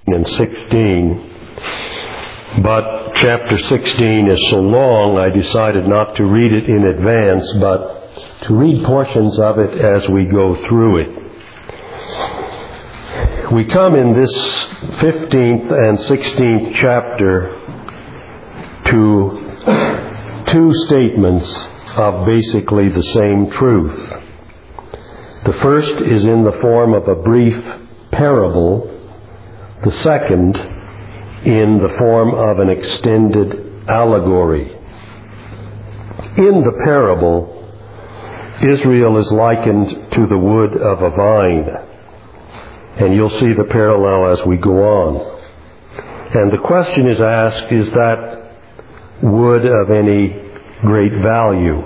and 16. But chapter 16 is so long, I decided not to read it in advance, but to read portions of it as we go through it. We come in this 15th and 16th chapter to two statements of basically the same truth. The first is in the form of a brief parable, the second in the form of an extended allegory. In the parable, Israel is likened to the wood of a vine. And you'll see the parallel as we go on. And the question is asked, is that wood of any great value?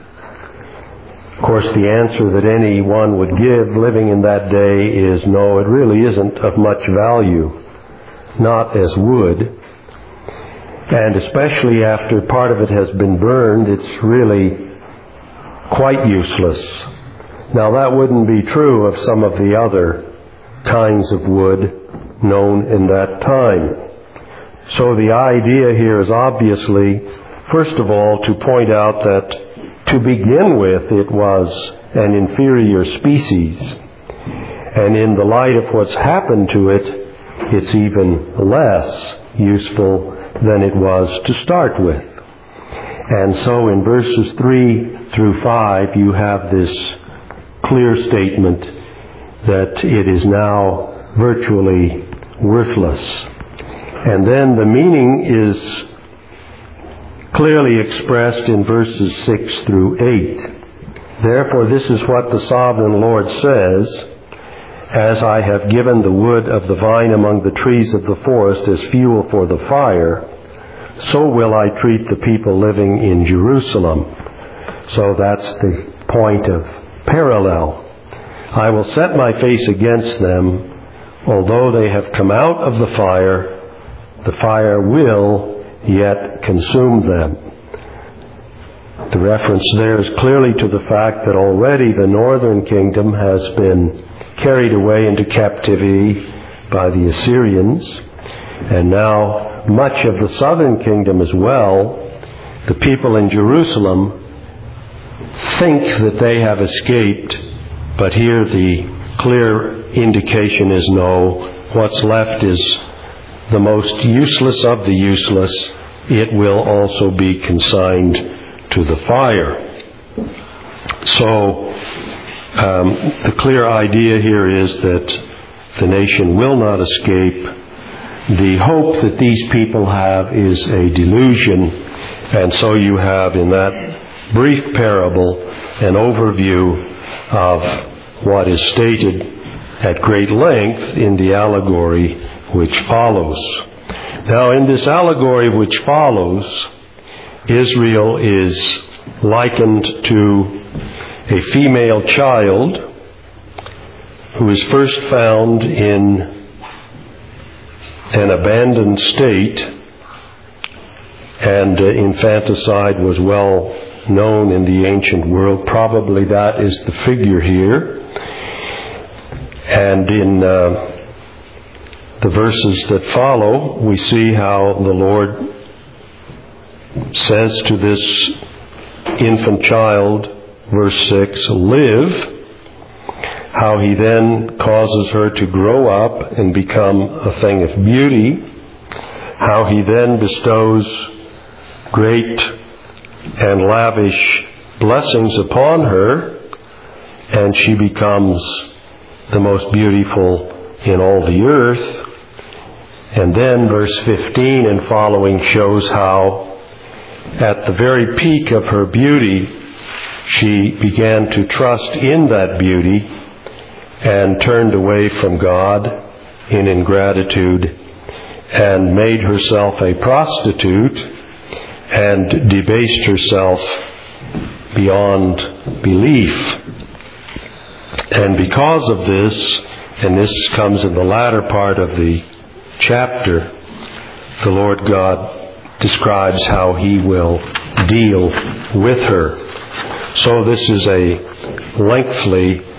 Of course, the answer that anyone would give living in that day is no, it really isn't of much value. Not as wood. And especially after part of it has been burned, it's really quite useless. Now that wouldn't be true of some of the other kinds of wood known in that time. So the idea here is obviously, first of all, to point out that to begin with it was an inferior species. And in the light of what's happened to it, it's even less useful than it was to start with. And so in verses 3 through 5, you have this clear statement that it is now virtually worthless. And then the meaning is clearly expressed in verses 6 through 8. Therefore, this is what the sovereign Lord says, as I have given the wood of the vine among the trees of the forest as fuel for the fire, so will I treat the people living in Jerusalem. So that's the point of parallel. I will set my face against them. Although they have come out of the fire will yet consume them. The reference there is clearly to the fact that already the northern kingdom has been carried away into captivity by the Assyrians, and now much of the southern kingdom as well. The people in Jerusalem think that they have escaped, but here the clear indication is no. What's left is the most useless of the useless. It will also be consigned to the fire. So the clear idea here is that the nation will not escape. The hope that these people have is a delusion. And so you have in that brief parable an overview of what is stated at great length in the allegory which follows. Now, in this allegory which follows, Israel is likened to a female child who is first found in an abandoned state, and infanticide was well known in the ancient world. Probably that is the figure here. And in the verses that follow, we see how the Lord says to this infant child, verse 6, live, how he then causes her to grow up and become a thing of beauty, how he then bestows great and lavish blessings upon her, and she becomes the most beautiful in all the earth. And then verse 15 and following shows how at the very peak of her beauty, she began to trust in that beauty and turned away from God in ingratitude and made herself a prostitute and debased herself beyond belief. And because of this, and this comes in the latter part of the chapter, the Lord God describes how He will deal with her. So this is a lengthy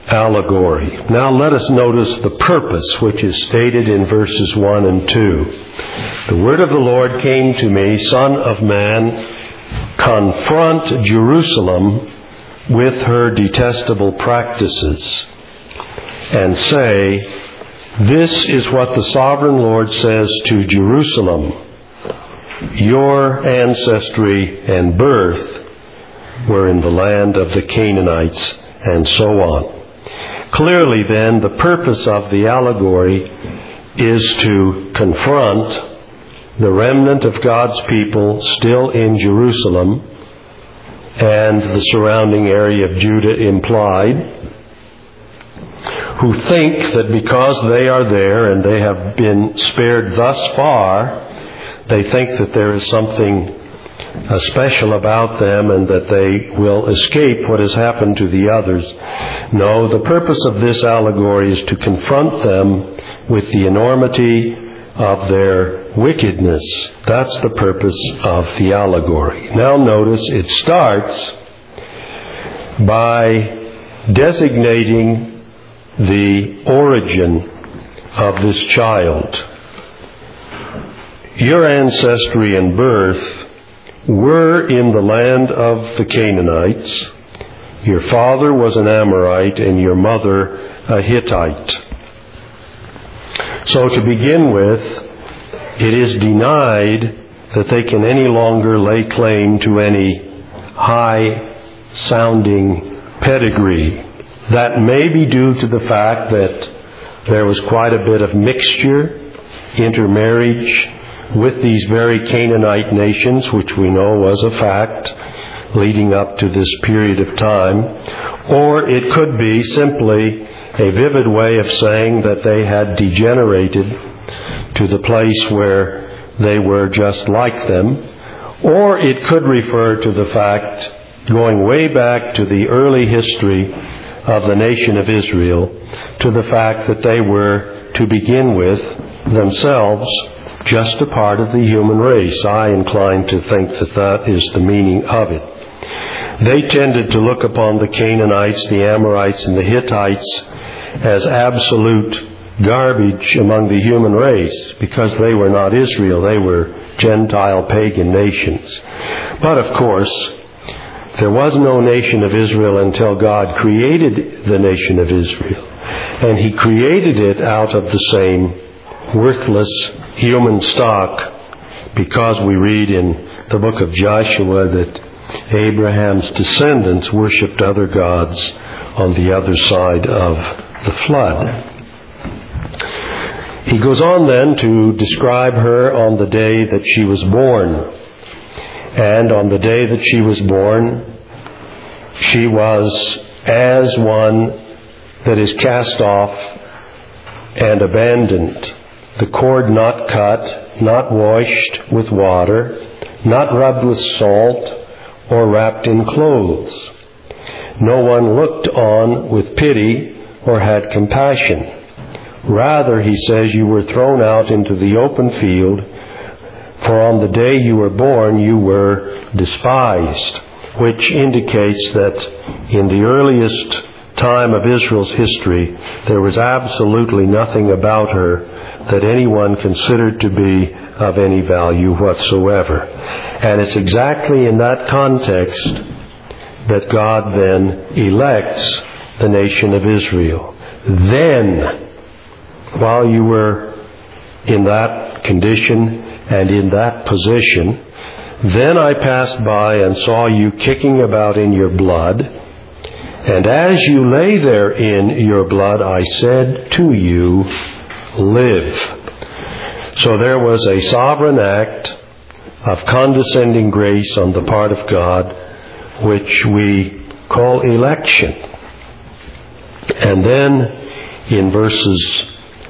allegory. Now let us notice the purpose which is stated in verses 1 and 2. The word of the Lord came to me, Son of man, confront Jerusalem with her detestable practices, and say, this is what the sovereign Lord says to Jerusalem. Your ancestry and birth were in the land of the Canaanites, and so on. Clearly then, the purpose of the allegory is to confront the remnant of God's people still in Jerusalem and the surrounding area of Judah implied, who think that because they are there and they have been spared thus far, they think that there is something special about them and that they will escape what has happened to the others. No, the purpose of this allegory is to confront them with the enormity of their wickedness. That's the purpose of the allegory. Now notice it starts by designating the origin of this child. Your ancestry and birth were in the land of the Canaanites. Your father was an Amorite and your mother a Hittite. So to begin with, it is denied that they can any longer lay claim to any high-sounding pedigree. That may be due to the fact that there was quite a bit of mixture, intermarriage with these very Canaanite nations, which we know was a fact leading up to this period of time. Or it could be simply a vivid way of saying that they had degenerated to the place where they were just like them. Or it could refer to the fact, going way back to the early history of the nation of Israel, to the fact that they were, to begin with, themselves just a part of the human race. I incline to think that that is the meaning of it. They tended to look upon the Canaanites, the Amorites, and the Hittites as absolute garbage among the human race because they were not Israel. They were Gentile pagan nations. But of course, there was no nation of Israel until God created the nation of Israel. And He created it out of the same worthless human stock, because we read in the book of Joshua that Abraham's descendants worshipped other gods on the other side of the flood. He goes on then to describe her on the day that she was born. And on the day that she was born, she was as one that is cast off and abandoned. The cord not cut, not washed with water, not rubbed with salt, or wrapped in clothes. No one looked on with pity or had compassion. Rather, he says, you were thrown out into the open field, for on the day you were born you were despised, which indicates that in the earliest time of Israel's history, there was absolutely nothing about her that anyone considered to be of any value whatsoever. And it's exactly in that context that God then elects the nation of Israel. Then, while you were in that condition and in that position, then I passed by and saw you kicking about in your blood, and as you lay there in your blood, I said to you, live. So there was a sovereign act of condescending grace on the part of God, which we call election. And then in verses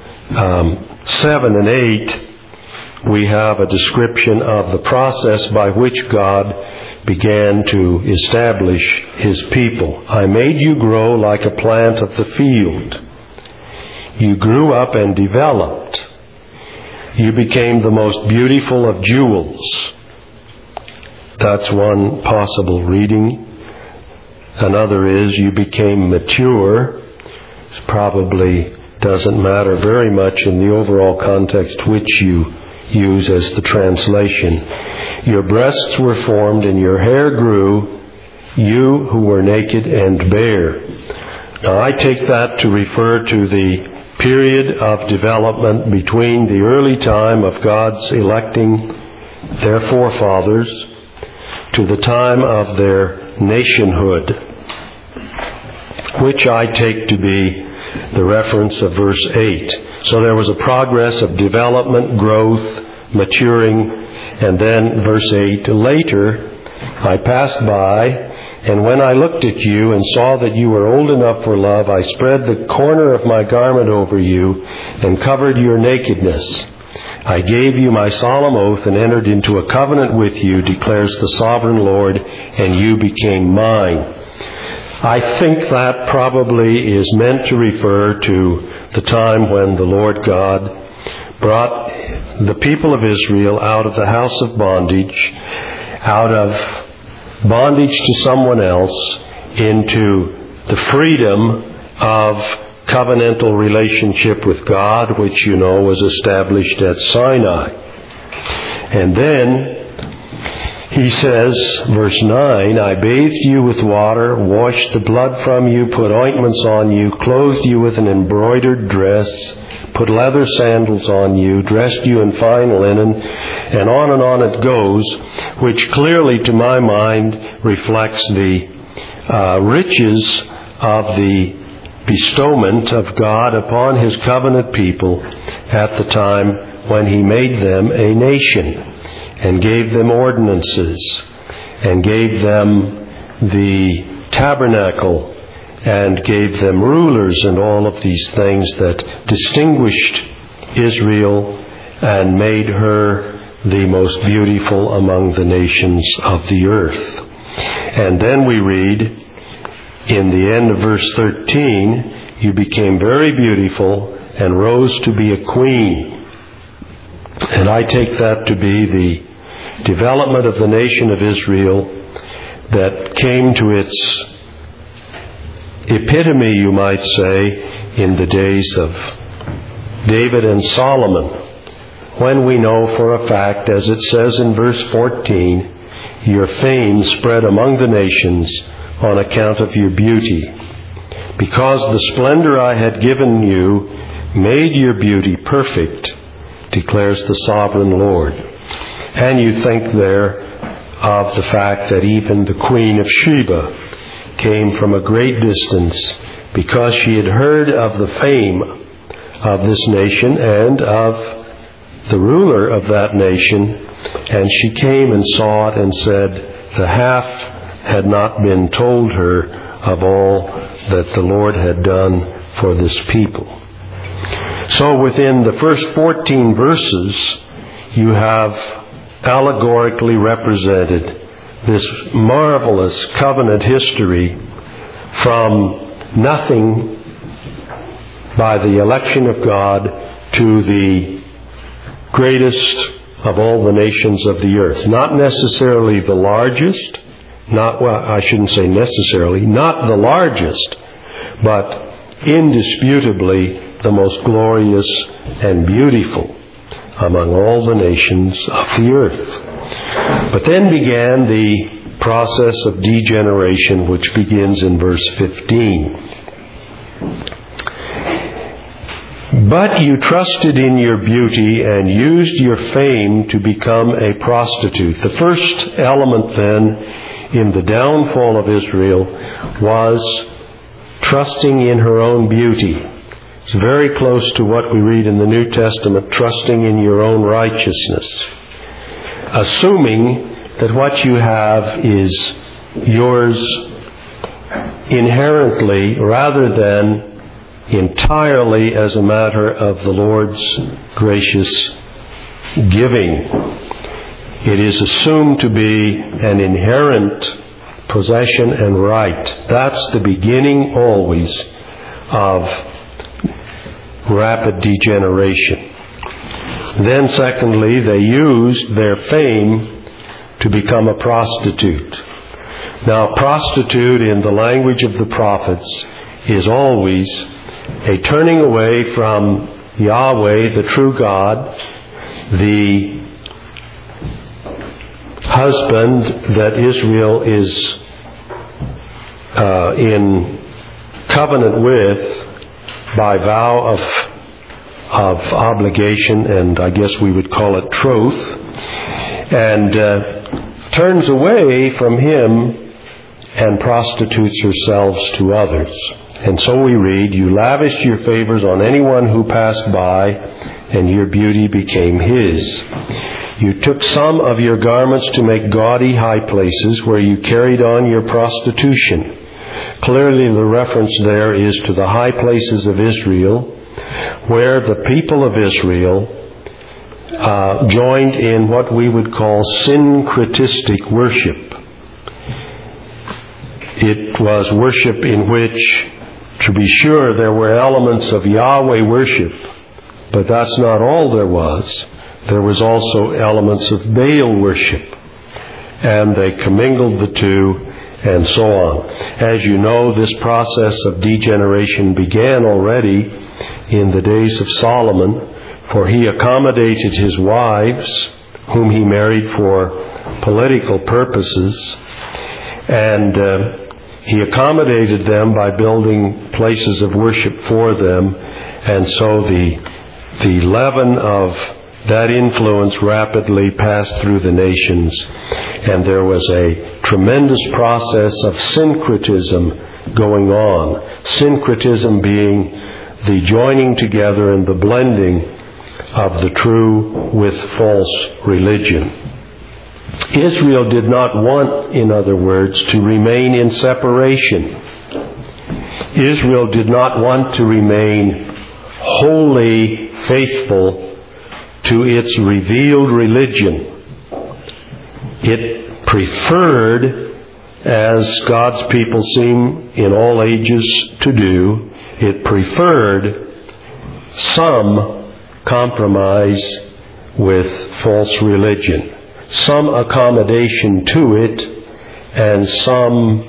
7 and 8, we have a description of the process by which God began to establish His people. I made you grow like a plant of the field. You grew up and developed. You became the most beautiful of jewels. That's one possible reading. Another is you became mature. probably doesn't matter very much in the overall context which you use as the translation. Your breasts were formed and your hair grew, you who were naked and bare. Now I take that to refer to the period of development between the early time of God's electing their forefathers to the time of their nationhood, which I take to be the reference of verse 8. So there was a progress of development, growth, maturing, and then verse 8, later I passed by, and when I looked at you and saw that you were old enough for love, I spread the corner of my garment over you and covered your nakedness. I gave you my solemn oath and entered into a covenant with you, declares the sovereign Lord, and you became mine. I think that probably is meant to refer to the time when the Lord God brought the people of Israel out of the house of bondage, out of bondage to someone else, into the freedom of covenantal relationship with God, which you know was established at Sinai. And then he says, verse 9, I bathed you with water, washed the blood from you, put ointments on you, clothed you with an embroidered dress, put leather sandals on you, dressed you in fine linen, and on it goes, which clearly to my mind reflects the riches of the bestowment of God upon His covenant people at the time when He made them a nation and gave them ordinances and gave them the tabernacle and gave them rulers and all of these things that distinguished Israel and made her the most beautiful among the nations of the earth. And then we read in the end of verse 13, you became very beautiful and rose to be a queen. And I take that to be the development of the nation of Israel that came to its epitome, you might say, in the days of David and Solomon, when we know for a fact, as it says in verse 14, your fame spread among the nations on account of your beauty. Because the splendor I had given you made your beauty perfect, declares the sovereign Lord. And you think there of the fact that even the Queen of Sheba came from a great distance because she had heard of the fame of this nation and of the ruler of that nation, and she came and saw it and said the half had not been told her of all that the Lord had done for this people. So within the first 14 verses, you have allegorically represented this marvelous covenant history from nothing by the election of God to the greatest of all the nations of the earth. Not necessarily the largest, not the largest, but indisputably the most glorious and beautiful among all the nations of the earth. But then began the process of degeneration, which begins in verse 15. But you trusted in your beauty and used your fame to become a prostitute. The first element then in the downfall of Israel was trusting in her own beauty. It's very close to what we read in the New Testament, trusting in your own righteousness. Assuming that what you have is yours inherently rather than entirely as a matter of the Lord's gracious giving. It is assumed to be an inherent possession and right. That's the beginning always of rapid degeneration. Then secondly, they used their fame to become a prostitute. Now, prostitute in the language of the prophets is always a turning away from Yahweh, the true God, the husband that Israel is in covenant with by vow of obligation, and I guess we would call it troth, and turns away from him and prostitutes herself to others. And so we read, "You lavished your favors on anyone who passed by, and your beauty became his. You took some of your garments to make gaudy high places where you carried on your prostitution." Clearly the reference there is to the high places of Israel, where the people of Israel joined in what we would call syncretistic worship. It was worship in which, to be sure, there were elements of Yahweh worship, but that's not all there was. There was also elements of Baal worship, and they commingled the two, and so on. As you know, this process of degeneration began already in the days of Solomon, for he accommodated his wives, whom he married for political purposes, and he accommodated them by building places of worship for them, and so the leaven of that influence rapidly passed through the nations, and there was a tremendous process of syncretism going on. Syncretism being the joining together and the blending of the true with false religion. Israel did not want, in other words, to remain in separation. Israel did not want to remain wholly faithful to its revealed religion. It preferred, as God's people seem in all ages to do, it preferred some compromise with false religion, some accommodation to it, and some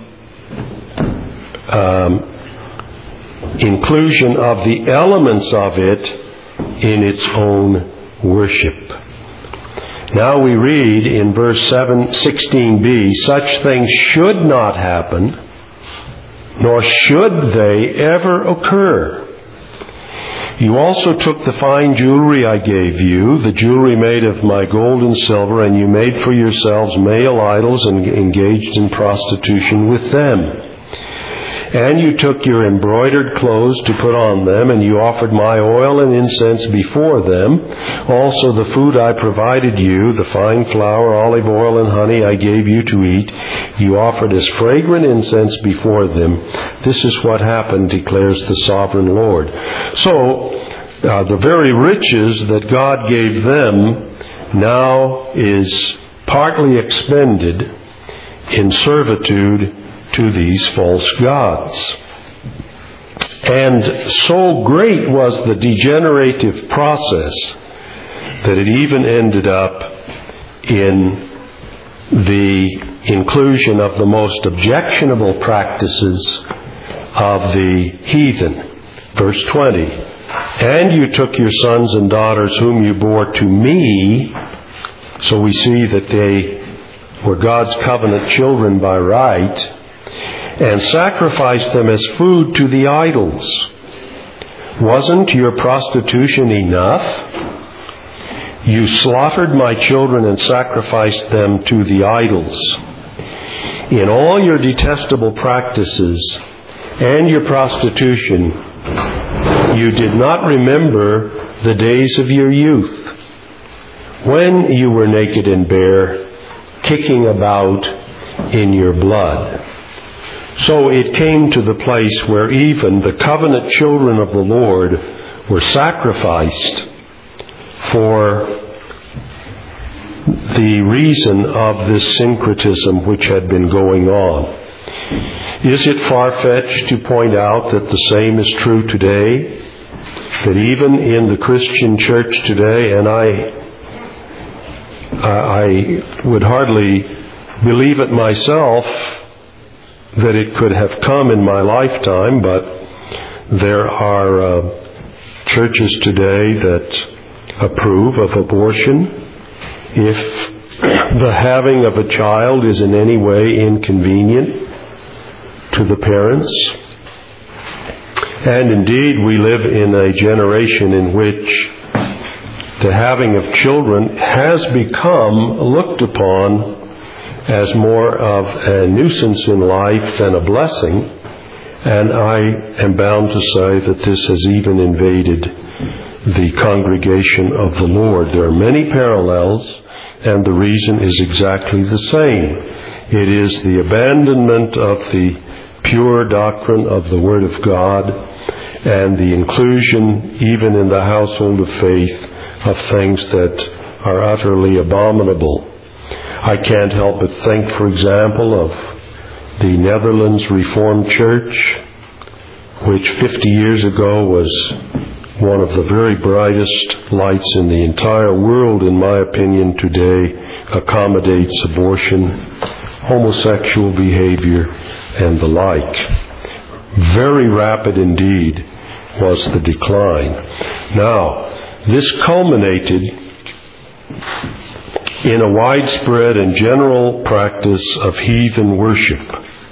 inclusion of the elements of it in its own worship. Now we read in verse 16b, "Such things should not happen, nor should they ever occur. You also took the fine jewelry I gave you, the jewelry made of my gold and silver, and you made for yourselves male idols and engaged in prostitution with them. And you took your embroidered clothes to put on them, and you offered my oil and incense before them. Also the food I provided you, the fine flour, olive oil, and honey I gave you to eat, you offered as fragrant incense before them. This is what happened, declares the sovereign Lord." So, the very riches that God gave them now is partly expended in servitude to these false gods. And so great was the degenerative process that it even ended up in the inclusion of the most objectionable practices of the heathen. Verse 20, "And you took your sons and daughters whom you bore to me," so we see that they were God's covenant children by right, "and sacrificed them as food to the idols. Wasn't your prostitution enough? You slaughtered my children and sacrificed them to the idols. In all your detestable practices and your prostitution, you did not remember the days of your youth, when you were naked and bare, kicking about in your blood." So it came to the place where even the covenant children of the Lord were sacrificed for the reason of this syncretism which had been going on. Is it far-fetched to point out that the same is true today? That even in the Christian church today, and I would hardly believe it myself that it could have come in my lifetime, but There are churches today that approve of abortion if the having of a child is in any way inconvenient to the parents. And indeed, we live in a generation in which the having of children has become looked upon as more of a nuisance in life than a blessing. And I am bound to say that this has even invaded the congregation of the Lord. There are many parallels, and the reason is exactly the same. It is the abandonment of the pure doctrine of the Word of God and the inclusion, even in the household of faith, of things that are utterly abominable. I can't help but think, for example, of the Netherlands Reformed Church, which 50 years ago was one of the very brightest lights in the entire world, in my opinion. Today accommodates abortion, homosexual behavior, and the like. Very rapid indeed was the decline. Now, this culminated in a widespread and general practice of heathen worship.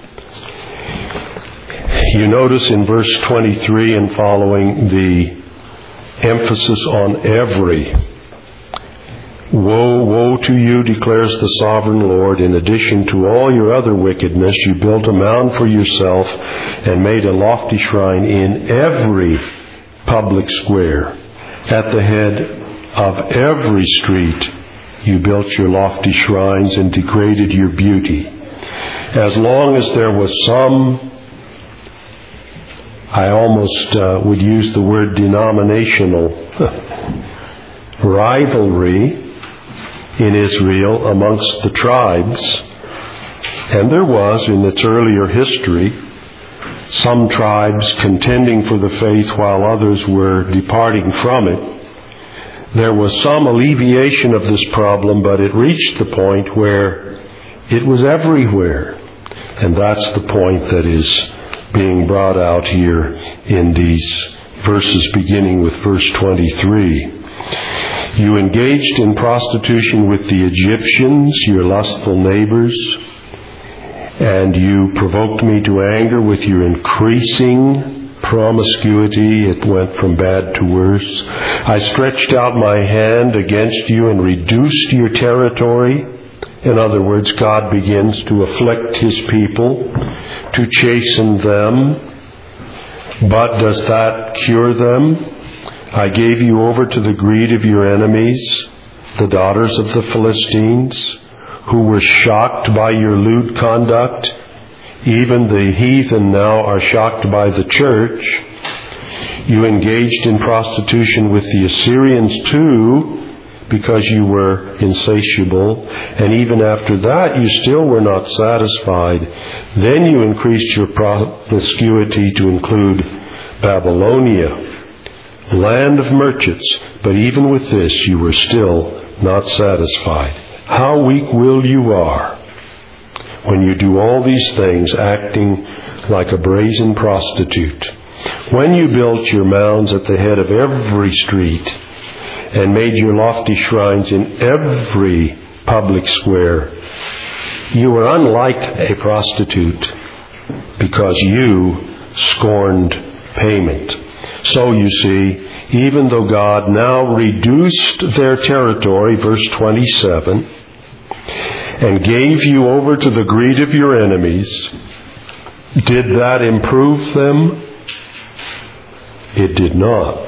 You notice in verse 23 and following the emphasis on every. Woe, woe to you, declares the sovereign Lord. In addition to all your other wickedness, you built a mound for yourself and made a lofty shrine in every public square. At the head of every street, you built your lofty shrines and degraded your beauty. As long as there was some, I almost would use the word denominational rivalry in Israel amongst the tribes, and there was in its earlier history some tribes contending for the faith while others were departing from it. There was some alleviation of this problem, but it reached the point where it was everywhere. And that's the point that is being brought out here in these verses beginning with verse 23. You engaged in prostitution with the Egyptians, your lustful neighbors, and you provoked me to anger with your increasing promiscuity. It went from bad to worse. I stretched out my hand against you and reduced your territory. In other words, God begins to afflict His people, to chasten them. But does that cure them? I gave you over to the greed of your enemies, the daughters of the Philistines, who were shocked by your lewd conduct. Even the heathen now are shocked by the church. You engaged in prostitution with the Assyrians too, because you were insatiable. And even after that, you still were not satisfied. Then you increased your promiscuity to include Babylonia, land of merchants. But even with this, you were still not satisfied. How weak-willed you are when you do all these things, acting like a brazen prostitute. When you built your mounds at the head of every street and made your lofty shrines in every public square, you were unlike a prostitute because you scorned payment. So you see, even though God now reduced their territory, verse 27, and gave you over to the greed of your enemies, did that improve them? It did not.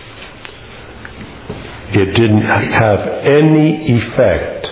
It didn't have any effect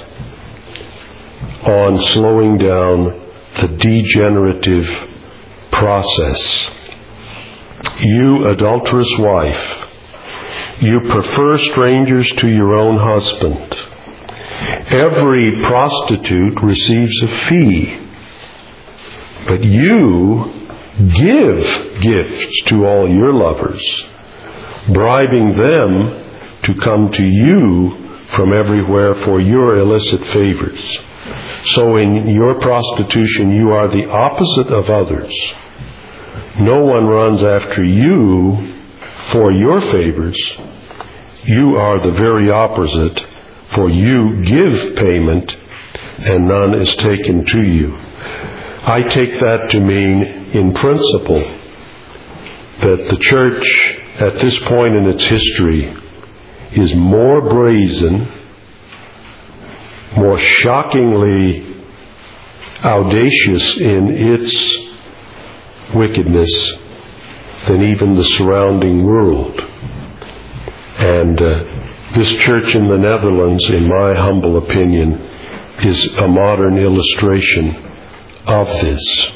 on slowing down the degenerative process. You adulterous wife, you prefer strangers to your own husband. Every prostitute receives a fee, but you give gifts to all your lovers, bribing them to come to you from everywhere for your illicit favors. So in your prostitution, you are the opposite of others. No one runs after you for your favors. You are the very opposite, for you give payment, and none is taken to you. I take that to mean, in principle, that the church at this point in its history is more brazen, more shockingly audacious in its wickedness than even the surrounding world. And this church in the Netherlands, in my humble opinion, is a modern illustration of this.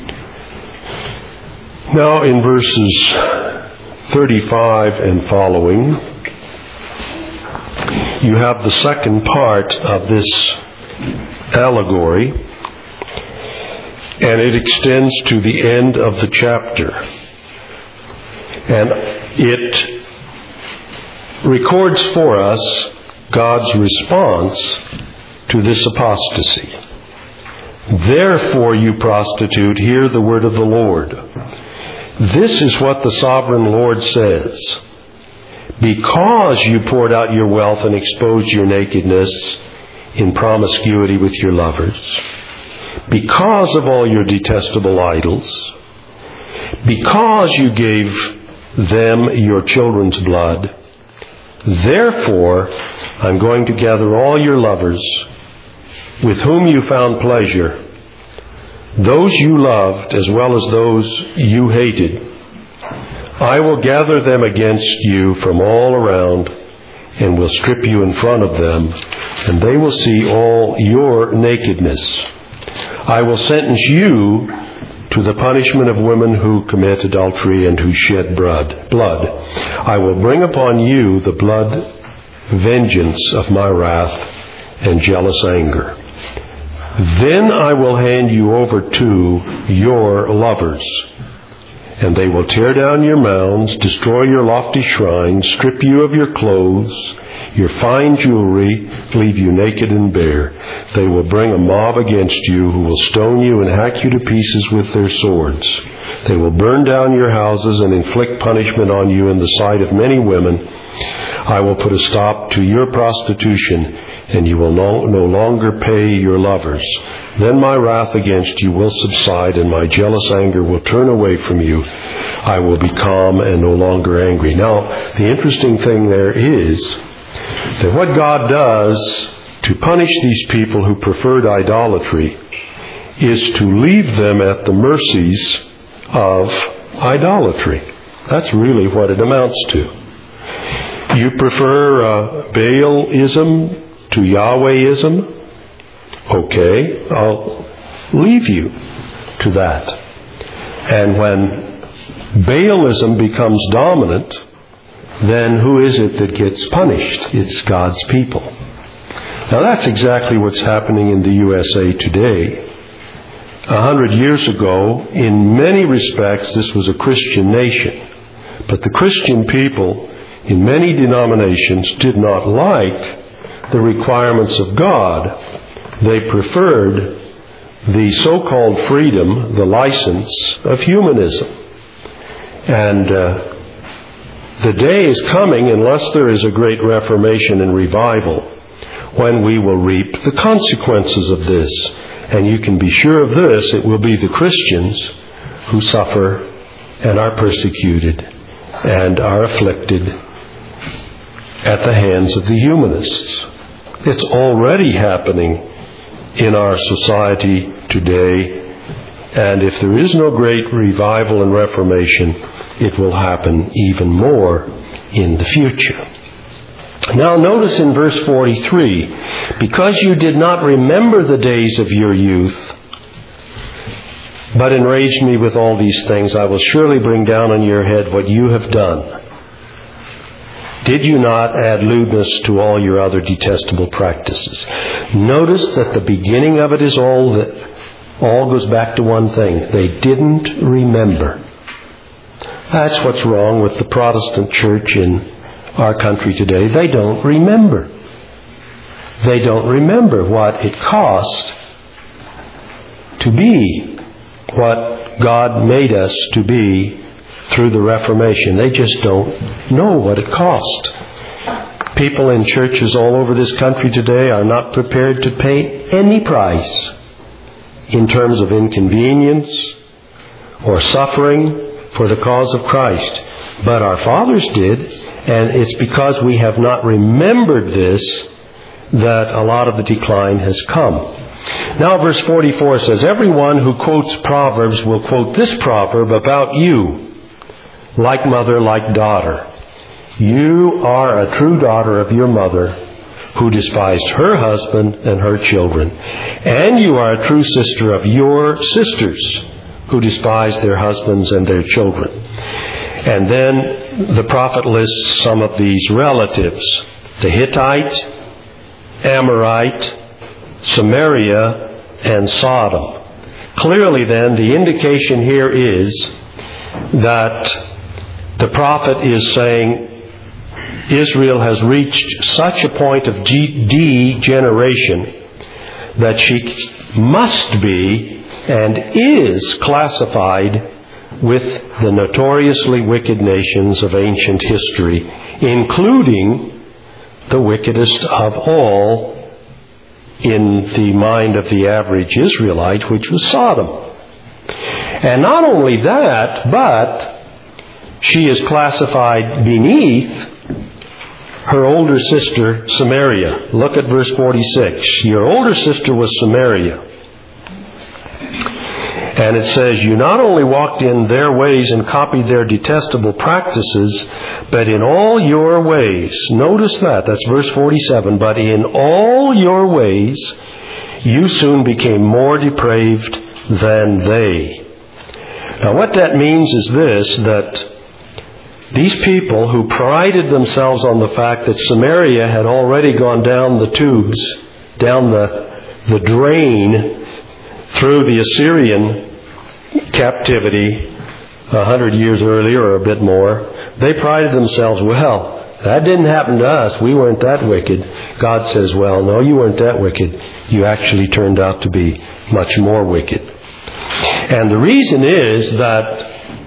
Now in verses 35 and following, you have the second part of this allegory, and it extends to the end of the chapter. And it records for us God's response to this apostasy. Therefore, you prostitute, hear the word of the Lord. This is what the sovereign Lord says. Because you poured out your wealth and exposed your nakedness in promiscuity with your lovers, because of all your detestable idols, because you gave them your children's blood, therefore I'm going to gather all your lovers with whom you found pleasure, those you loved as well as those you hated. I will gather them against you from all around and will strip you in front of them, and they will see all your nakedness. I will sentence you to the punishment of women who commit adultery and who shed blood. I will bring upon you the blood vengeance of my wrath and jealous anger. Then I will hand you over to your lovers, and they will tear down your mounds, destroy your lofty shrines, strip you of your clothes, your fine jewelry, leave you naked and bare. They will bring a mob against you who will stone you and hack you to pieces with their swords. They will burn down your houses and inflict punishment on you in the sight of many women. I will put a stop to your prostitution, and you will no longer pay your lovers. Then my wrath against you will subside, and my jealous anger will turn away from you. I will be calm and no longer angry. Now, the interesting thing there is that what God does to punish these people who preferred idolatry is to leave them at the mercies of idolatry. That's really what it amounts to. You prefer Baalism to Yahwehism? Okay, I'll leave you to that. And when Baalism becomes dominant, then who is it that gets punished? It's God's people. Now that's exactly what's happening in the USA today. 100 years ago, in many respects, this was a Christian nation. But the Christian people in many denominations did not like the requirements of God. They preferred the so-called freedom, the license of humanism. And the day is coming, unless there is a great reformation and revival, when we will reap the consequences of this. And you can be sure of this, it will be the Christians who suffer and are persecuted and are afflicted at the hands of the humanists. It's already happening in our society today, and if there is no great revival and reformation, it will happen even more in the future. Now notice in verse 43, because you did not remember the days of your youth, but enraged me with all these things, I will surely bring down on your head what you have done. Did you not add lewdness to all your other detestable practices? Notice that the beginning of it is all goes back to one thing. They didn't remember. That's what's wrong with the Protestant church in our country today. They don't remember. They don't remember what it cost to be what God made us to be through the Reformation. They just don't know what it cost. People in churches all over this country today are not prepared to pay any price in terms of inconvenience or suffering for the cause of Christ. But our fathers did, and it's because we have not remembered this that a lot of the decline has come. Now verse 44 says, everyone who quotes Proverbs will quote this proverb about you, like mother, like daughter. You are a true daughter of your mother, who despised her husband and her children. And you are a true sister of your sisters, who despised their husbands and their children. And then the prophet lists some of these relatives: the Hittite, Amorite, Samaria, and Sodom. Clearly then, the indication here is that the prophet is saying Israel has reached such a point of degeneration that she must be and is classified with the notoriously wicked nations of ancient history, including the wickedest of all in the mind of the average Israelite, which was Sodom. And not only that, but she is classified beneath her older sister, Samaria. Look at verse 46. Your older sister was Samaria. And it says, you not only walked in their ways and copied their detestable practices, but in all your ways, notice that's verse 47, but in all your ways you soon became more depraved than they. Now what that means is this, that these people who prided themselves on the fact that Samaria had already gone down the tubes, down the drain, through the Assyrian captivity 100 years earlier or a bit more, they prided themselves, well, that didn't happen to us. We weren't that wicked. God says, well, no, you weren't that wicked. You actually turned out to be much more wicked. And the reason is that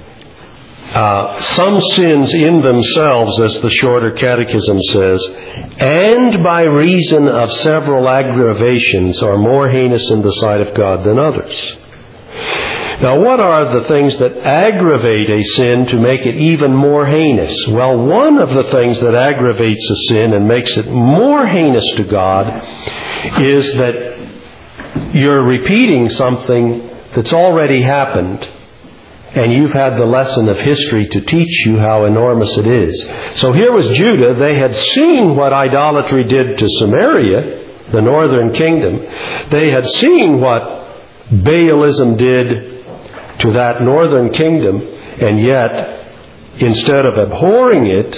some sins in themselves, as the Shorter Catechism says, and by reason of several aggravations are more heinous in the sight of God than others. Now, what are the things that aggravate a sin to make it even more heinous? Well, one of the things that aggravates a sin and makes it more heinous to God is that you're repeating something that's already happened, and you've had the lesson of history to teach you how enormous it is. So here was Judah. They had seen what idolatry did to Samaria, the northern kingdom. They had seen what Baalism did to that northern kingdom, and yet, instead of abhorring it,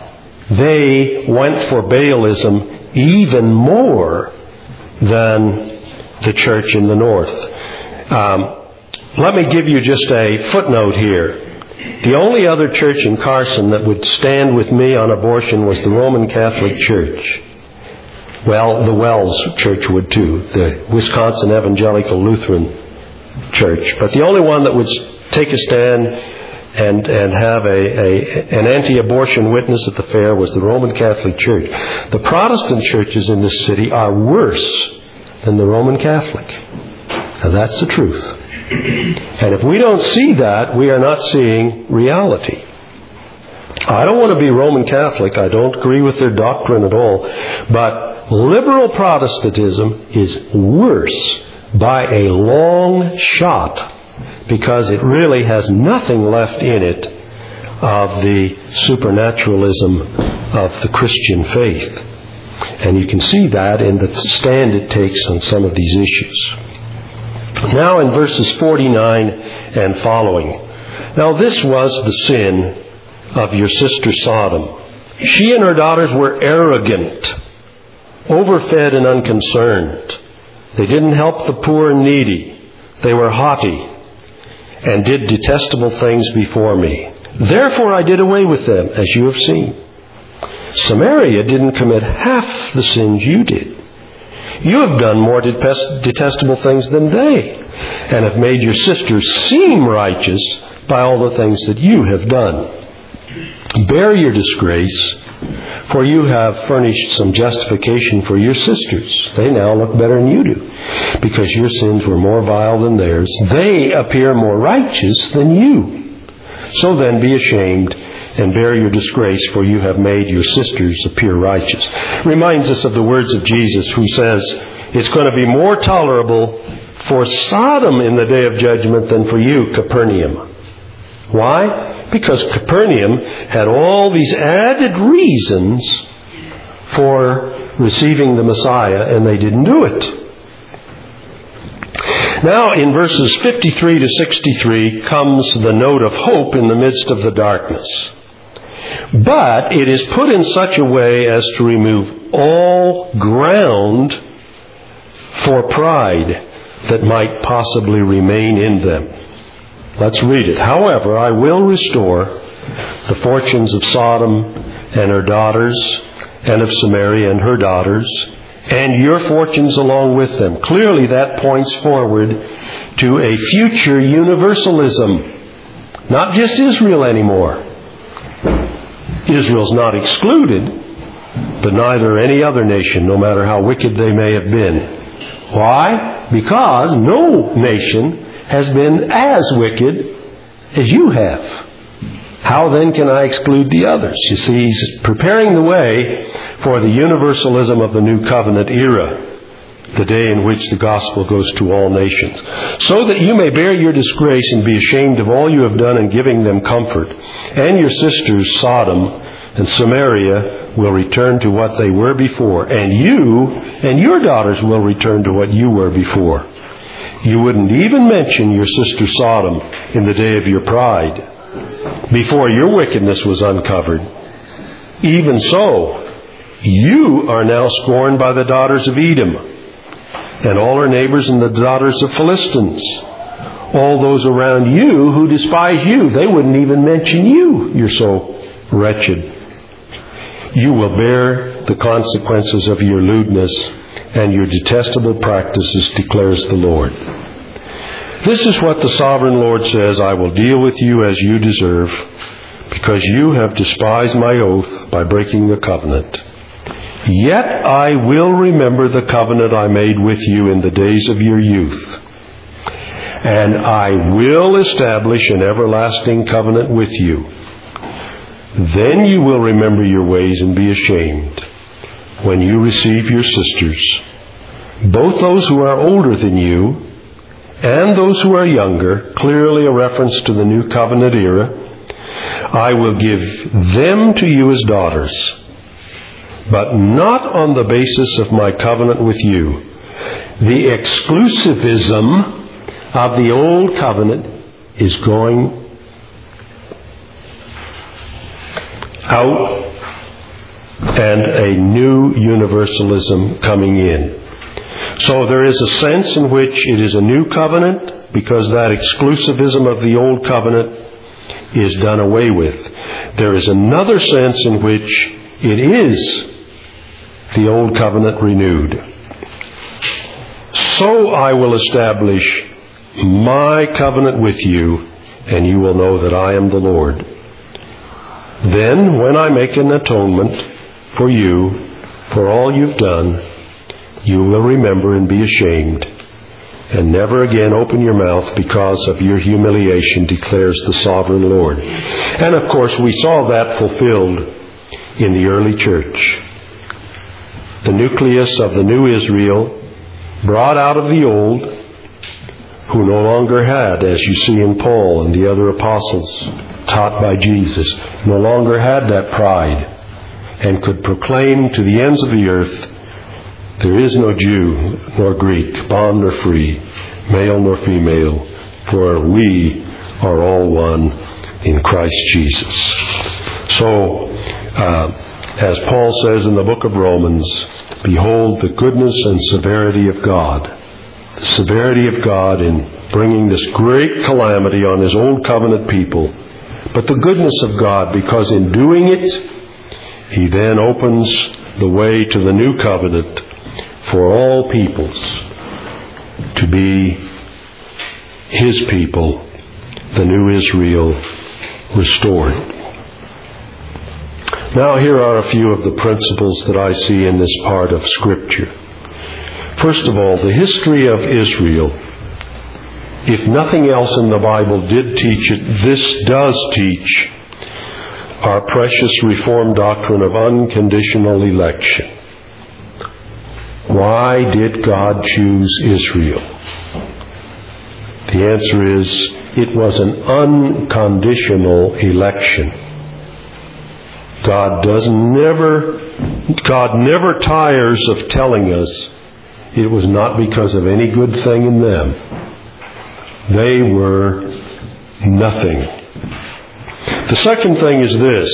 they went for Baalism even more than the church in the north. Let me give you just a footnote here. The only other church in Carson that would stand with me on abortion was the Roman Catholic Church. Well, the Wells Church would too, the Wisconsin Evangelical Lutheran Church. But the only one that would take a stand and have an anti-abortion witness at the fair was the Roman Catholic Church. The Protestant churches in this city are worse than the Roman Catholic. Now that's the truth. And if we don't see that, we are not seeing reality. I don't want to be Roman Catholic. I don't agree with their doctrine at all. But liberal Protestantism is worse by a long shot, because it really has nothing left in it of the supernaturalism of the Christian faith. And you can see that in the stand it takes on some of these issues. Now in verses 49 and following. Now this was the sin of your sister Sodom. She and her daughters were arrogant, overfed and unconcerned. They didn't help the poor and needy. They were haughty and did detestable things before me. Therefore I did away with them, as you have seen. Samaria didn't commit half the sins you did. You have done more detestable things than they. and have made your sisters seem righteous by all the things that you have done. Bear your disgrace, for you have furnished some justification for your sisters. They now look better than you do, because your sins were more vile than theirs. They appear more righteous than you. So then be ashamed and bear your disgrace, for you have made your sisters appear righteous. Reminds us of the words of Jesus, who says, it's going to be more tolerable for Sodom in the day of judgment than for you, Capernaum. Why? Because Capernaum had all these added reasons for receiving the Messiah, and they didn't do it. Now, in verses 53 to 63 comes the note of hope in the midst of the darkness. But it is put in such a way as to remove all ground for pride that might possibly remain in them. Let's read it. However, I will restore the fortunes of Sodom and her daughters, and of Samaria and her daughters, and your fortunes along with them. Clearly that points forward to a future universalism. Not just Israel anymore. Israel's not excluded, but neither any other nation, no matter how wicked they may have been. Why? Because no nation has been as wicked as you have. How then can I exclude the others? You see, he's preparing the way for the universalism of the New Covenant era, the day in which the gospel goes to all nations. So that you may bear your disgrace and be ashamed of all you have done in giving them comfort. And your sisters, Sodom and Samaria, will return to what they were before. And you and your daughters will return to what you were before. You wouldn't even mention your sister Sodom in the day of your pride, before your wickedness was uncovered. Even so, you are now scorned by the daughters of Edom, and all her neighbors and the daughters of Philistines. All those around you who despise you, they wouldn't even mention you. You're so wretched. You will bear the consequences of your lewdness and your detestable practices, declares the Lord. This is what the sovereign Lord says: I will deal with you as you deserve, because you have despised my oath by breaking the covenant. Yet I will remember the covenant I made with you in the days of your youth, and I will establish an everlasting covenant with you. Then you will remember your ways and be ashamed when you receive your sisters, both those who are older than you and those who are younger, clearly a reference to the New Covenant era. I will give them to you as daughters, but not on the basis of my covenant with you. The exclusivism of the old covenant is going out, and a new universalism coming in. So there is a sense in which it is a new covenant, because that exclusivism of the old covenant is done away with. There is another sense in which it is the old covenant renewed. So I will establish my covenant with you, and you will know that I am the Lord. Then, when I make an atonement for you, for all you've done, you will remember and be ashamed, and never again open your mouth because of your humiliation, declares the sovereign Lord. And of course, we saw that fulfilled in the early church. The nucleus of the new Israel, brought out of the old, who no longer had, as you see in Paul and the other apostles taught by Jesus, no longer had that pride, and could proclaim to the ends of the earth, there is no Jew nor Greek, bond nor free, male nor female, for we are all one in Christ Jesus. So, as Paul says in the book of Romans, behold the goodness and severity of God. The severity of God in bringing this great calamity on His old covenant people, but the goodness of God, because in doing it, He then opens the way to the new covenant for all peoples to be His people, the new Israel, restored. Now here are a few of the principles that I see in this part of Scripture. First of all, the history of Israel, if nothing else in the Bible did teach it, this does teach our precious Reformed doctrine of unconditional election. Why did God choose Israel? The answer is, it was an unconditional election. God never tires of telling us it was not because of any good thing in them. They were nothing. The second thing is this.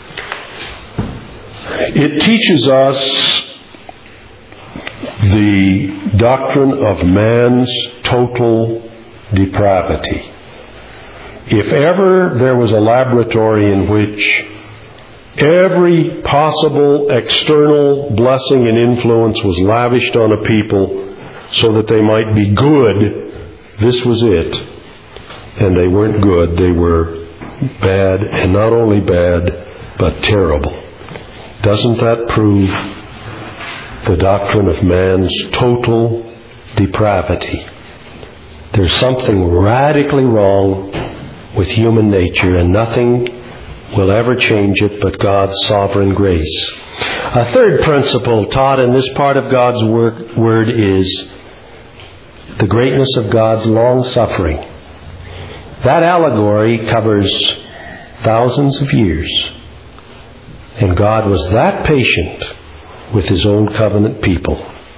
It teaches us the doctrine of man's total depravity. If ever there was a laboratory in which every possible external blessing and influence was lavished on a people so that they might be good, this was it. And they weren't good, they were bad, and not only bad, but terrible. Doesn't that prove the doctrine of man's total depravity? There's something radically wrong with human nature, and nothing will ever change it but God's sovereign grace. A third principle taught in this part of God's Word is the greatness of God's long-suffering. That allegory covers thousands of years. And God was that patient with His own covenant people.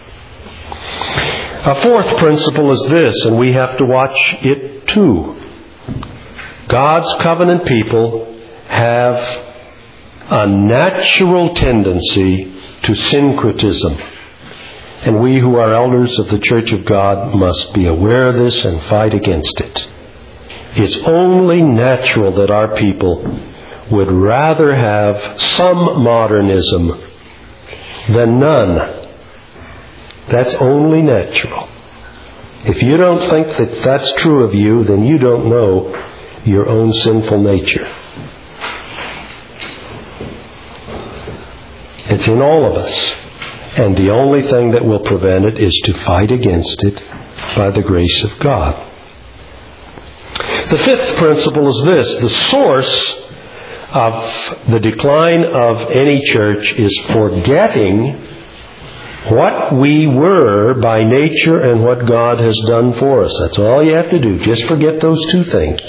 A fourth principle is this, and we have to watch it too. God's covenant people have a natural tendency to syncretism. And we who are elders of the Church of God must be aware of this and fight against it. It's only natural that our people would rather have some modernism than none. That's only natural. If you don't think that that's true of you, then you don't know your own sinful nature. It's in all of us. And the only thing that will prevent it is to fight against it by the grace of God. The fifth principle is this. The source of the decline of any church is forgetting what we were by nature and what God has done for us. That's all you have to do. Just forget those two things.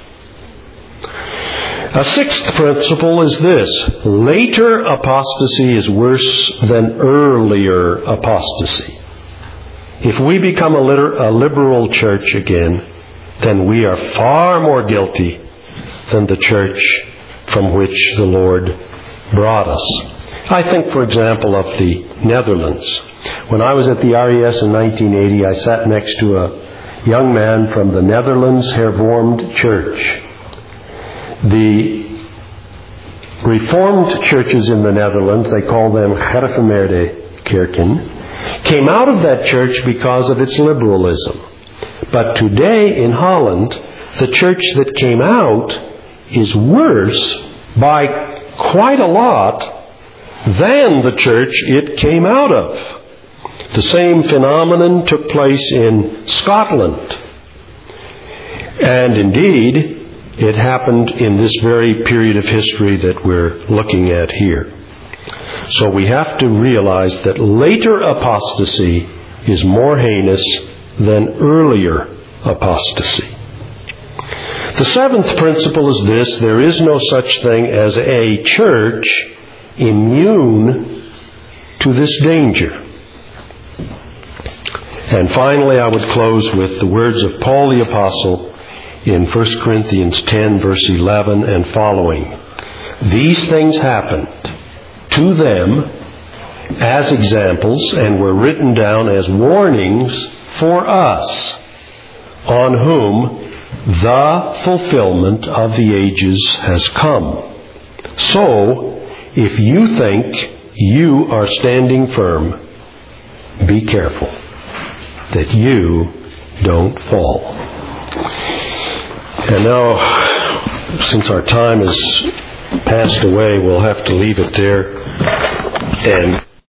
A sixth principle is this. Later apostasy is worse than earlier apostasy. If we become a liberal church again, then we are far more guilty than the church from which the Lord brought us. I think, for example, of the Netherlands. When I was at the RES in 1980, I sat next to a young man from the Netherlands Hervormd Church. The Reformed churches in the Netherlands, they call them Gereformeerde Kerken, came out of that church because of its liberalism. But today in Holland, the church that came out is worse by quite a lot than the church it came out of. The same phenomenon took place in Scotland. And indeed, it happened in this very period of history that we're looking at here. So we have to realize that later apostasy is more heinous than earlier apostasy. The seventh principle is this. There is no such thing as a church immune to this danger. And finally, I would close with the words of Paul the Apostle in 1 Corinthians 10, verse 11 and following. These things happened to them as examples and were written down as warnings for us, on whom the fulfillment of the ages has come. So, if you think you are standing firm, be careful that you don't fall. And now, since our time has passed away, we'll have to leave it there. And